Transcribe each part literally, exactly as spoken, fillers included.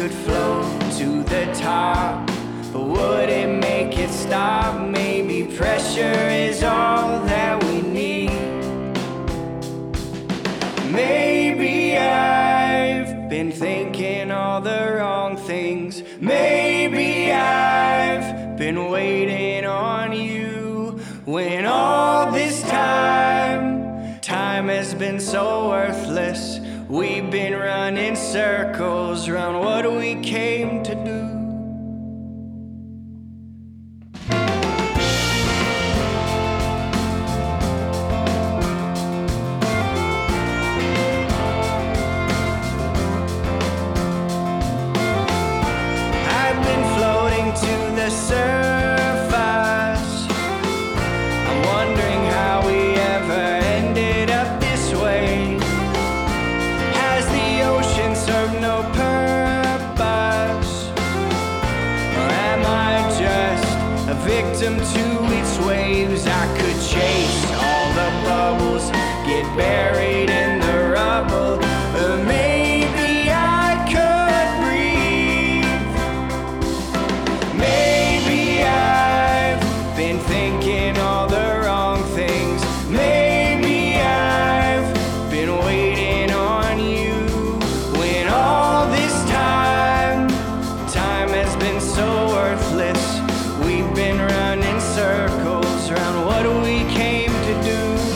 could float to the top, but would it make it stop? Maybe pressure is all that we need. Maybe I've been thinking all the wrong things. Maybe I've been waiting on you, when all this time, time has been so worthless. We've been running circles round what we came to do. I've been floating to the surface. I'm wondering how we ever ended up this way. Has the ocean served no purpose? Or am I just a victim to its waves? I could chase all the bubbles, get buried in the rubble, or maybe I could breathe. Maybe I've been thinking all the wrong things. Maybe I've been waiting on you, when all this time, time has been so worthless. We've been running circles around what we came to do.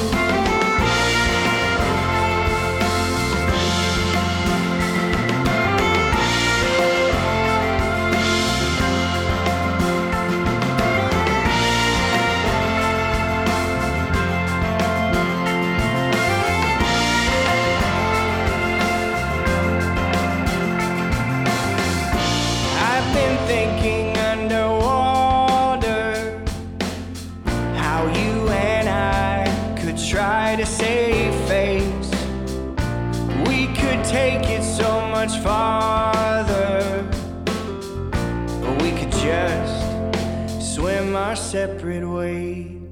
I've been thinking underwater, how you and I could try to save face. We could take it so much farther, or we could just swim our separate ways.